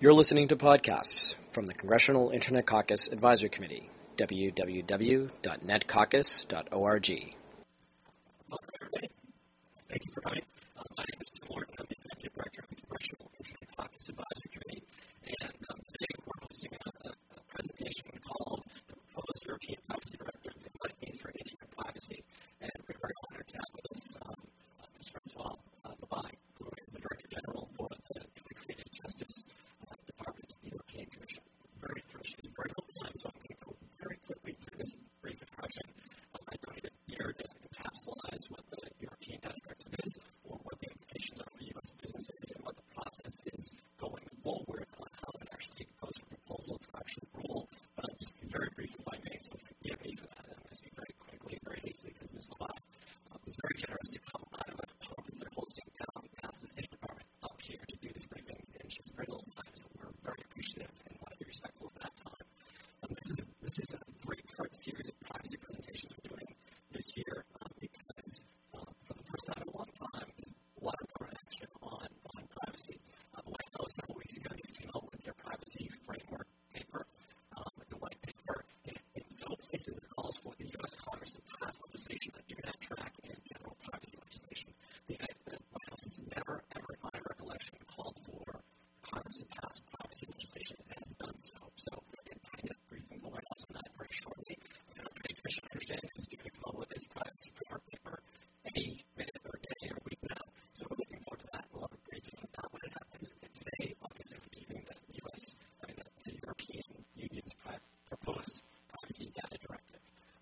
You're listening to podcasts from the Congressional Internet Caucus Advisory Committee, www.netcaucus.org. Welcome, everybody. Thank you for coming. My name is Tim Morton. I'm the Executive Director of the Congressional Internet Caucus Advisory Committee. And today we're hosting a presentation called the Proposed European Privacy Directive and What It Means for Internet Privacy. And we're very honored to have with us Ms. Françoise Labaye, who is the Director General for the Creative Justice Department of the European Commission. She has very little time, so I'm going to go very quickly through this brief introduction. I don't even dare to encapsulate what the European Data Directive is or what the implications are for U.S. businesses and what the process is going forward on how it actually goes from proposal to actual rule. But I'll just be very brief if I may, so forgive me for that. I'm going to say very quickly, very hastily, because Ms. Labaye was very generous to come out of a conference they're hosting down past the State Department up here to do these briefings, and she has very little time, so we're very appreciative and want to be respectful of that time. This is a three-part series of privacy presentations we're doing this year because for the first time in a long time, there's a lot of government action on privacy. The White House several weeks ago just came out with their privacy framework paper. It's a white paper, and in several places it calls for the U.S. Congress to pass legislation that do not track in general privacy legislation. The White House has never, ever, in my recollection, called for Congress to pass privacy legislation and has done so. So, again, trying to briefing the White House on that very shortly. The Federal Trade Commission, I understand, is due to come up with this privacy framework paper any minute or day or week now. So we're looking forward to that. We'll have a briefing on that when it happens. And today, obviously, we're keeping the European Union's proposed privacy data directive.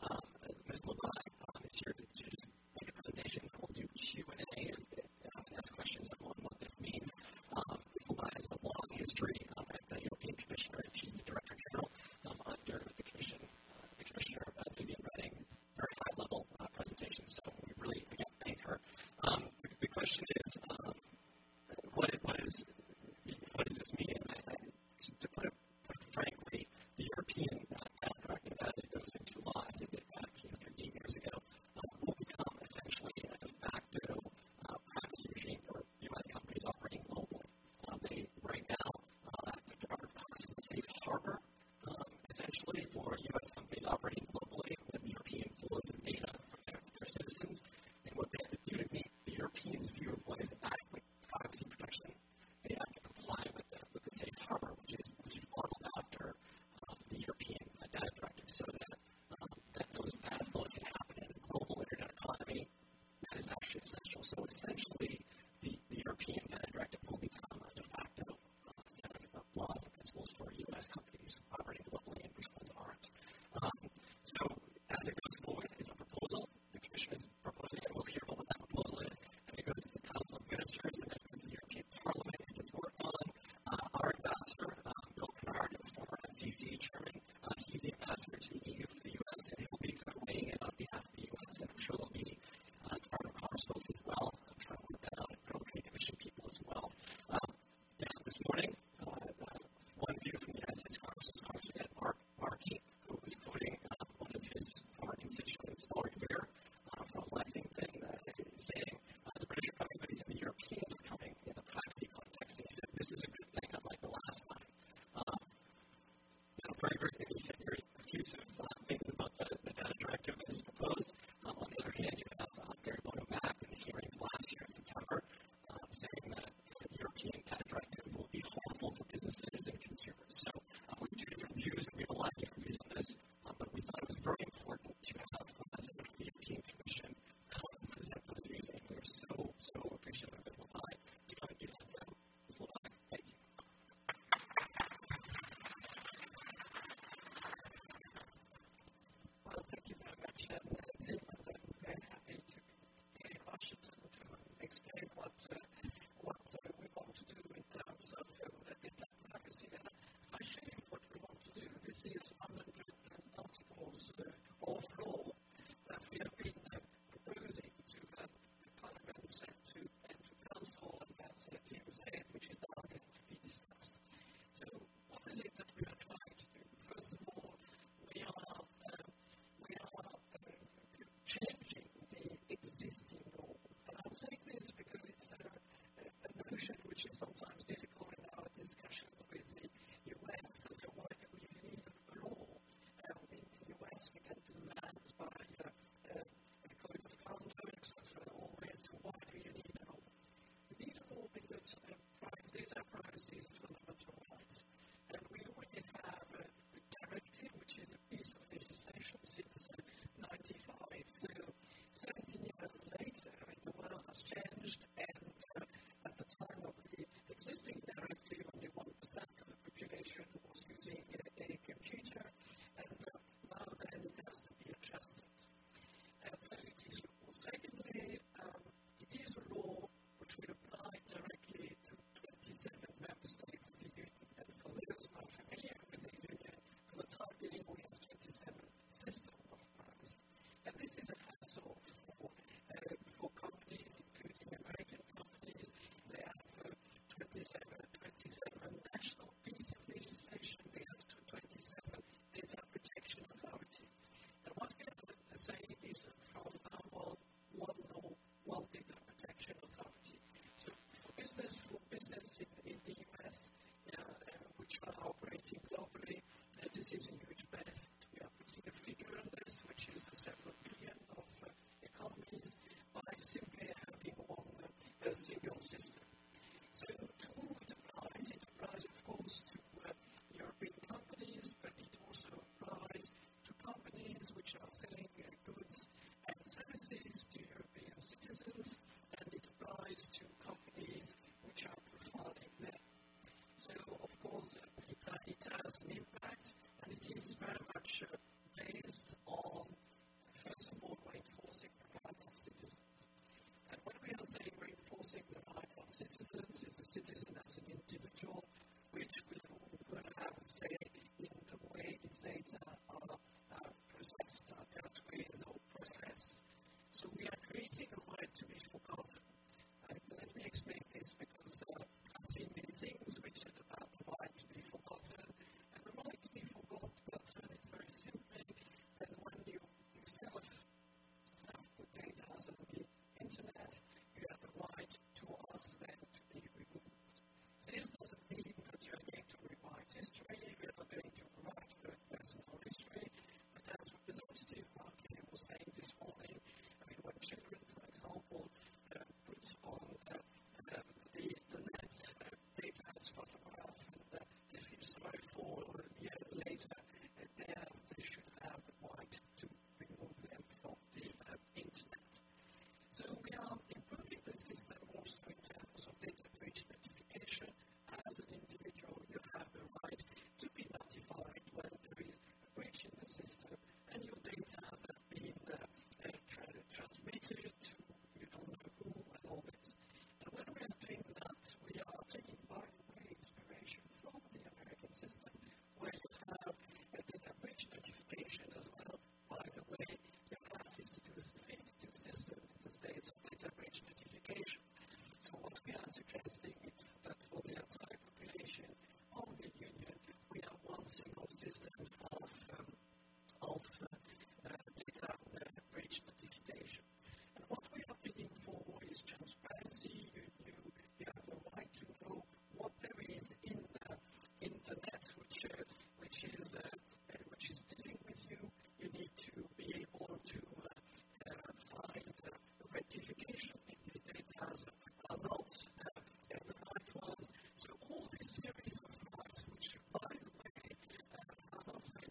Ms. Labaye is here to just make a presentation. We'll do Q&A ask questions on what this means. Ms. Labaye has a long history at the European Commissioner, and she's the Director General under the Commission. The Commissioner, Viviane Reding, very high-level presentation. So we really, again, thank her. The question is, what does this mean? To put it frankly, the European Data Directive, as it goes into law, as it did back 15 years ago, will become essentially a de facto privacy regime for U.S. companies operating globally. Right now, the Department of Commerce is a safe harbor, essentially, for U.S. companies operating globally with European flows of data from their citizens. And what they have to do to meet the Europeans' view of what is adequate privacy protection, they have to comply with the safe harbor, which is modeled after the European Data Directive, so that those data flows can happen in a global internet economy. That is actually essential. So essentially, the European Data Directive will become a de facto set of laws and principles for U.S. companies operating globally and which ones aren't. So as it goes forward, it's a proposal. The Commission is proposing it. We'll hear about what that proposal is. And it goes to the Council of Ministers, and then it goes to the European Parliament and gets worked on. Our ambassador, Bill Kennard, is former FCC chairman. He's the ambassador to the EU for the U.S., and he'll be kind of weighing in on behalf of the U.S., and I'm sure there'll be Department of Commerce folks as well. I'm trying to work that out, and Federal Trade Commission people as well. This morning, one view from the United States Congress was Congressman Mark Markey, who was quoting one of his former constituents, Laurie Bear, from Lexington, saying the British are coming, but he said the Europeans are coming in the privacy context. And he said, this is a good thing, unlike the last time. Very, very good. He said very effusive things about the data directive that is proposed. On the other hand, you have Barry Bono-Mack in the hearings last year in September saying that the European data directive will be harmful for businesses and consumers. So we have two different views, and we have a lot of different views on this, but we thought it was very important to have someone from the European Commission come and present those views, and we are so appreciative of Ms. Labaye to come and do that. So, Ms. Labaye, thank you. Well, thank you very much, Tim. I'm very happy to be in Washington to explain what we want to do in terms of data privacy. And I show you what we want to do. This is 100 articles of law that we have been proposing to Parliament and to Council, and that Tim said, which is now going to be discussed. So what is it that we are trying to do? First of all, we are changing the existing law. And I'm saying this because it's a notion which is sometimes difficult in our discussion with private data privacy is a fundamental right. And we already have a directive, which is a piece of legislation since 95. So 17 years later, the world has changed, and at the time of the existing directive, only 1% of the population was using a computer, and now then it has to be adjusted. And so it is law. Secondly, it is a law which will apply directly to 27 member states of the Union. And for those not familiar with the Union, for the time being, we have 27 systems of privacy. And this is a hassle for companies, including American companies. They have 27 national pieces of legislation. They have 27 data protection authority. And what we are saying is from now on, one law, one data protection authority. So for business in the US, which are operating globally, this is a huge benefit. We are putting a figure on this, which is the several billion of economies, by simply having a single system. So to whom it applies? It applies, of course, to European companies, but it also applies to companies which are selling goods and services to European citizens, and it applies to companies which are profiling them. So, of course, it has an impact, and it is very much based on, first of all, reinforcing the right of citizens. And when we are saying reinforcing the right of citizens, is the citizen as an individual, which will have a say in the way its data are processed, are dealt with or processed. So we are creating a right to be forgotten. Let me explain this, because I've seen many things which are about the right to be forgotten. And the right to be forgotten is very simply that when you yourself have put data on the internet, you have the right to ask them to be removed. So this doesn't mean that you are going to rewrite history, you are not going to rewrite personal history, but as Representative Mark Kelly was saying this morning, when children, for example, put on the internet data as photograph, and they feel sorry for years later, they should have the right to remove them from the internet. So we are improving the system also in terms of data breach notification. As an individual, you have the right to be notified when there is a breach in the system, and your data has been transmitted to you don't know who and all this. And when we are doing that, we are taking, by the way, inspiration from the American system, where you have a data breach notification as well. By the way, you have 52 systems in the States of data breach notification. So what we are suggesting is that for the entire population of the Union, we have one single system of data breach notification. And what we are bidding for is transparency. You have the right to know what there is in the internet, which is dealing with you. You need to be able to find rectification if these data are not the right ones. So all these series of rights, which by the way are not very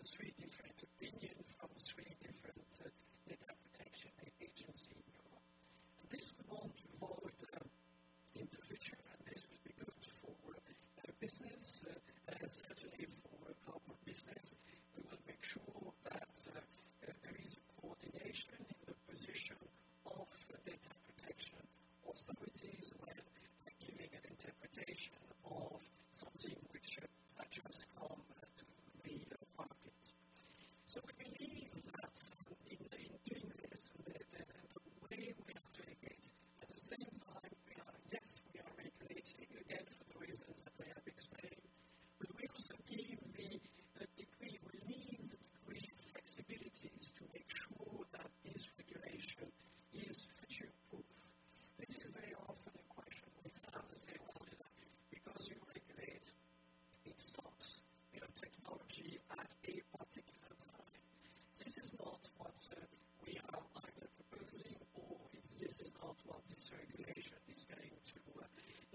three different opinions from three different data protection agencies in Europe. And this we want to avoid in the future, and this will be good for business, certainly for global business. We will make sure that there is a coordination in the position of data protection authorities when giving an interpretation of something which just come to the market. So we believe that in doing this, and the way we are doing it, at the same time, we are regulating, again, for the reasons that I have explained, but we also give the degree, we leave the degree of flexibilities to make sure that this regulation is future-proof. This is very often a question we have to say, well, because you regulate, it stops technology at a particular time. This is not what we are either proposing, or this is not what this regulation is going to provoke.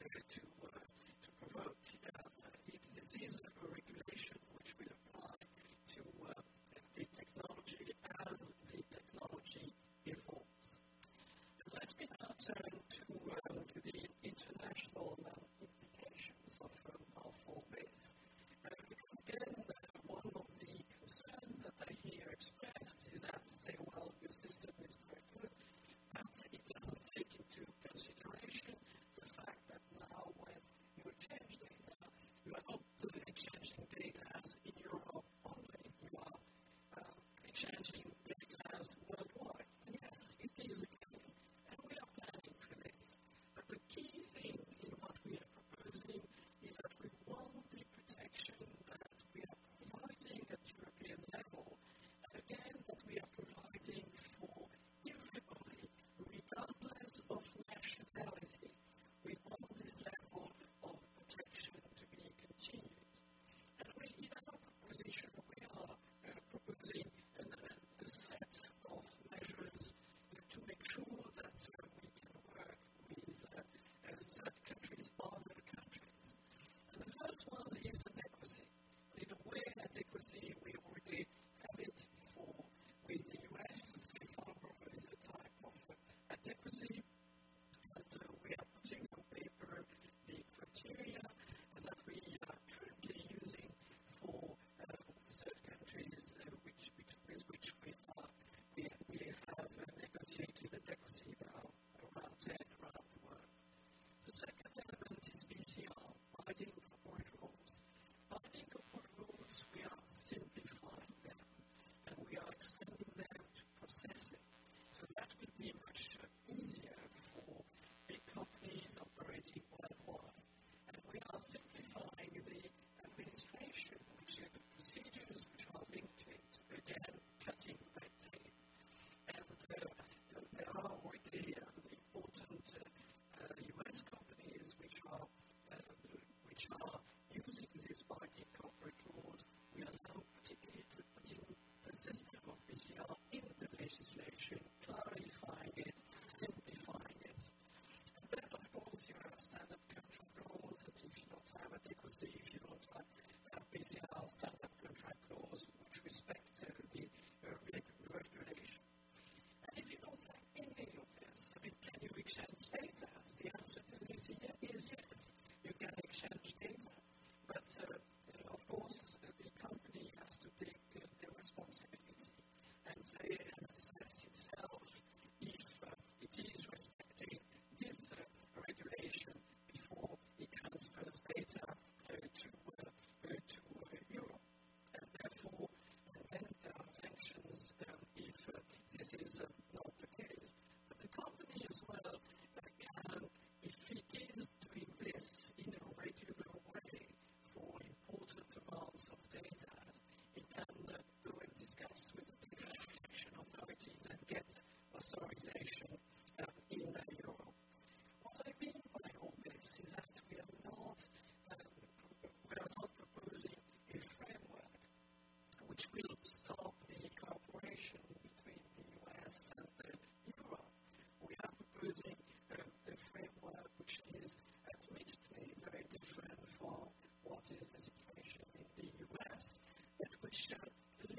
This is a regulation which will apply to the technology as the technology evolves. Let me now turn to the international implications of all this. Because again, one of the concerns that I hear expressed is that to say, well, your system is very good, but it doesn't take into consideration the fact that now when you exchange data, you are not exchanging data in Europe only, you are exchanging data worldwide. And yes, it is the case, and we are planning for this. But the key thing in what we are proposing is that we want the protection that we are providing at European level, and again, that we are providing for everybody, regardless of nationality. We want this level of protection to be continued. And in our proposition, we are proposing a set of measures to make sure that we can work with third countries, other countries. And the first one is adequacy. In a way, adequacy, we already have it with the US. Safe harbor is a type of adequacy. And we are putting on paper the criteria that we are currently using for third countries with which we have negotiated adequacy now around 10 around the world. The second element is BCR, binding corporate rules. Binding corporate rules, we are simplifying them, and we are extending them to processing. So that will be much easier for big companies operating worldwide. And we are simplifying the administration, which are the procedures which are linked to it. Again, cutting red tape. And there are already the important US companies which are using these binding corporate rules. We are now putting the system of PCR in the legislation, clarifying it, simplifying it. And then, of course, you have standard contract laws that if you don't have adequacy, if you don't have PCR standard contract laws which respect the regulation. And if you don't have any of this, can you exchange data? The answer to this is yes, you can exchange data. But, of course, the company has to take the responsibility and say and assess itself if it is respecting this regulation before it transfers data to Europe. And therefore, then there are sanctions if this is not the case. But the company as well can, if it is doing this in a regular way for important amounts of data, it can go and discuss with the data protection authorities and get authorization in Europe. What I mean by all this is that we are not proposing a framework which will stop the cooperation between the US and Europe. We are proposing a framework which is admittedly very different from what is the situation in the US, but which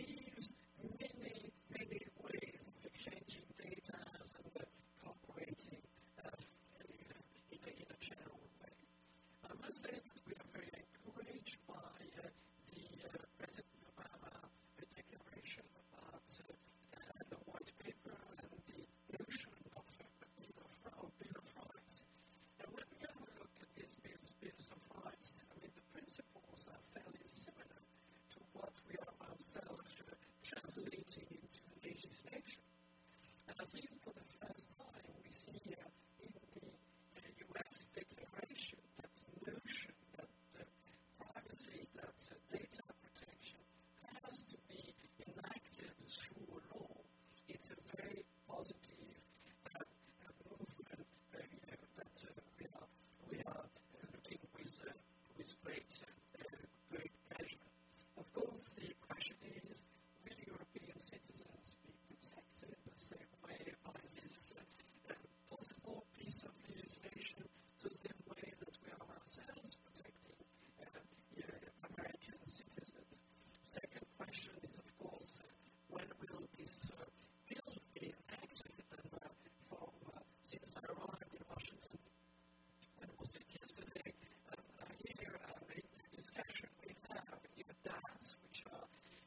itself translating into legislation. And I think for the first time we see in the US declaration that notion that privacy, that data protection has to be enacted through a law. It's a very positive movement that we are looking with great pleasure. Of course, the question is, will European citizens be protected the same way by this possible piece of legislation, the same way that we are ourselves protecting American citizens? Second question is, of course, when will this bill be enacted? And since I arrived in Washington, when was it yesterday? Here, in the discussion we have doubts which are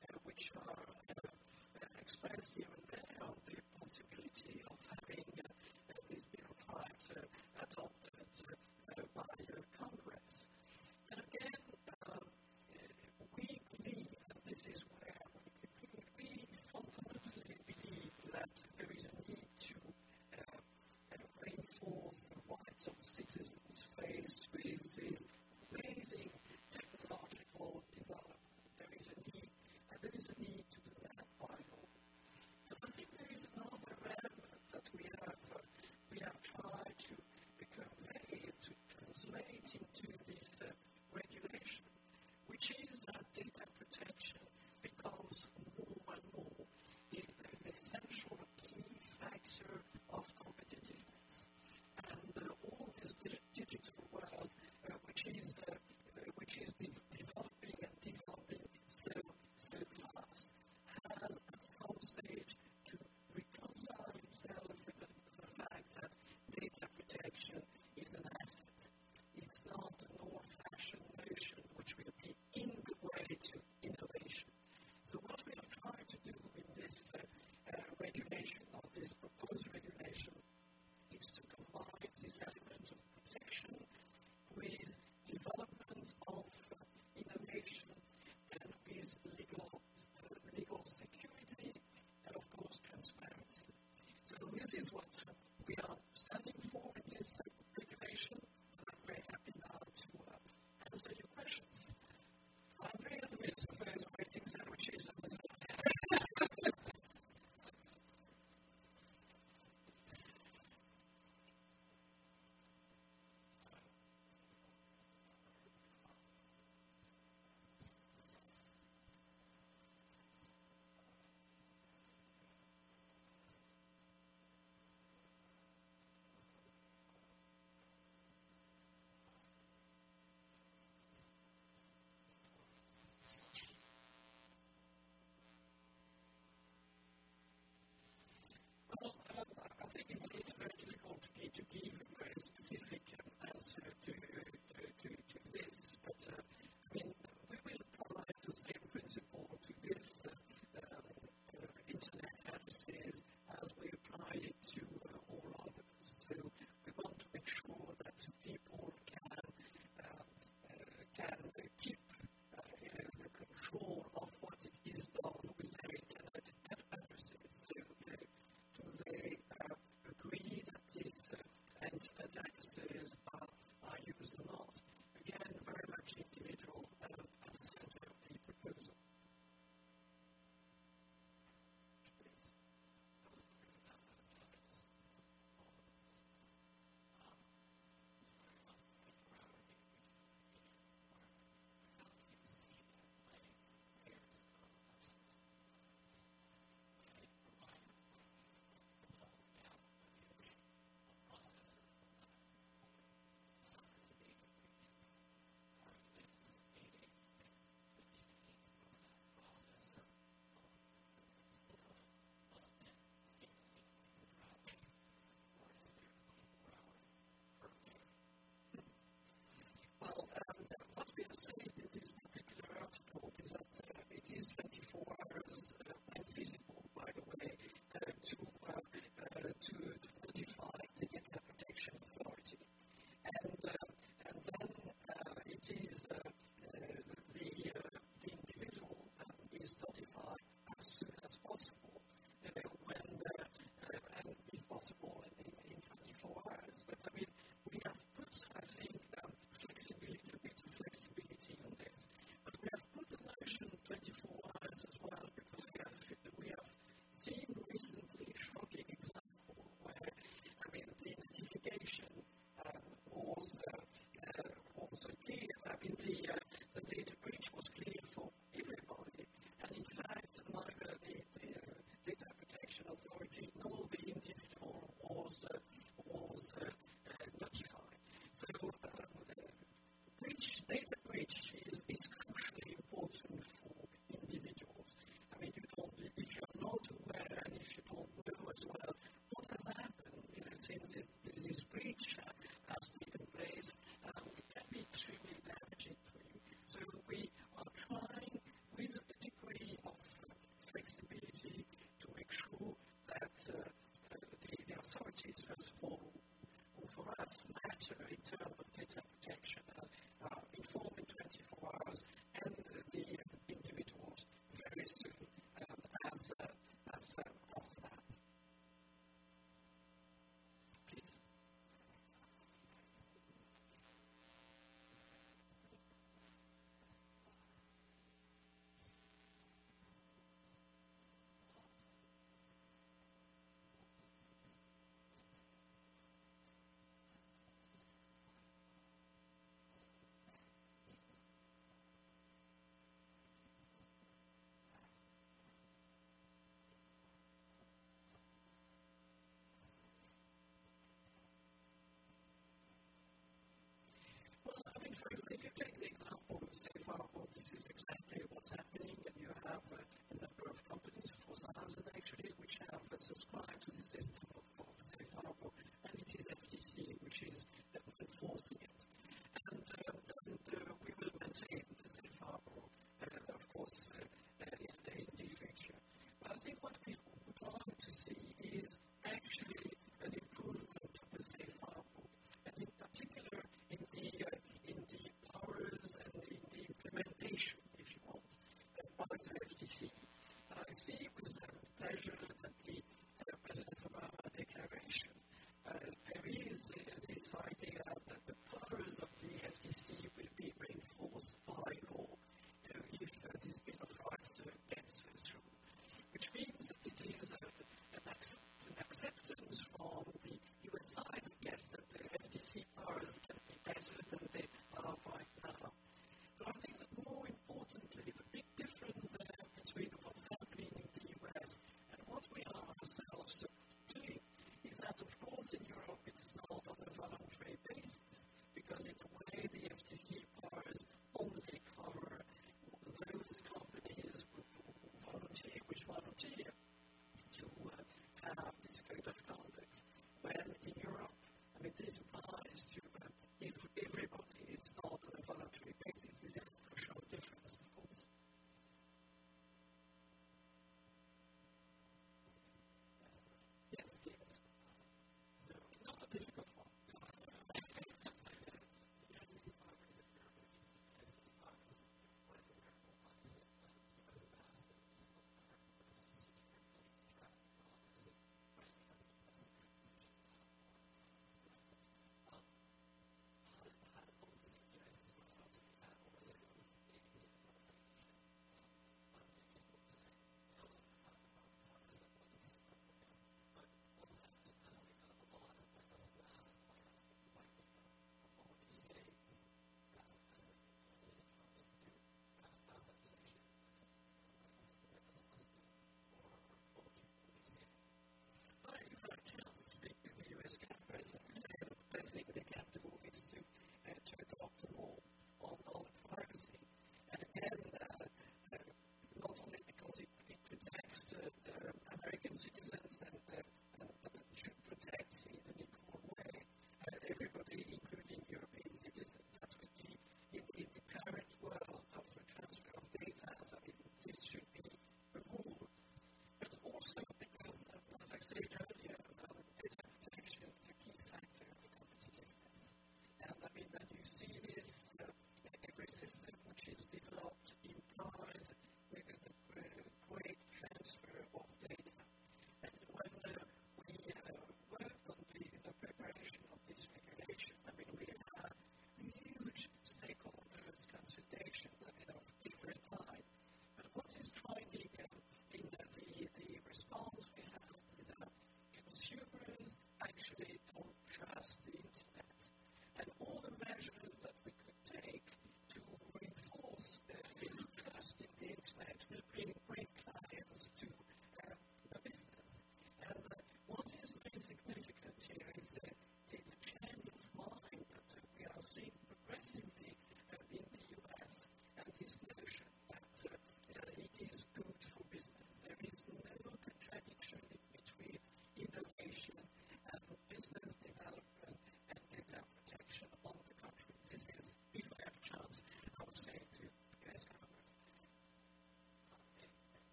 expressed here and there on the possibility of having this Bill of Rights adopted by Congress. And again, we believe, and this is where we fundamentally believe that there is a need to reinforce the rights of citizens faced with this amazing technological development. There is a need to do that by law. But I think there is another element that we have tried to convey, to translate into this regulation, which is that data protection becomes more and more an essential key factor of competitiveness. And all this digital world, which is developing and developing so fast, has at some stage to reconcile itself with the fact that data protection is an asset. It's not an old-fashioned notion which will be in the way to innovation. So what we have tried to do in this regulation, or this proposed regulation, is to combine this element of protection with development means this breach has taken place, it can be extremely damaging for you. So we are trying with a degree of flexibility to make sure that the authorities, first of all, who for us matter in terms of data protection, inform in 24 hours, and the individuals very soon as after that. Please. Well, I mean, for example, if you take the example of Safe Harbor, this is exactly what's happening, and you have a number of companies, 4,000 actually, which have subscribed to the system of Safe Harbor, and it is FTC which is enforcing it. And we will maintain the Safe Harbor, of course, in the future. But I think what we would like to see is actually an improvement of the Safe Harbor, and in particular in the powers and in the implementation, if you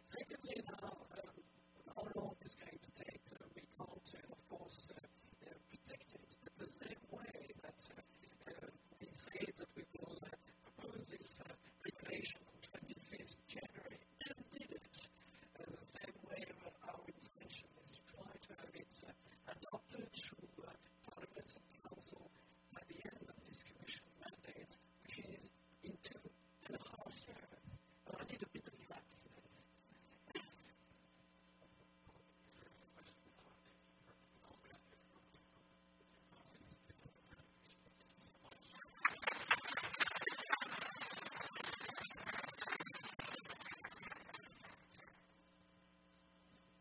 Secondly, now, how long is going to take? We can't, of course,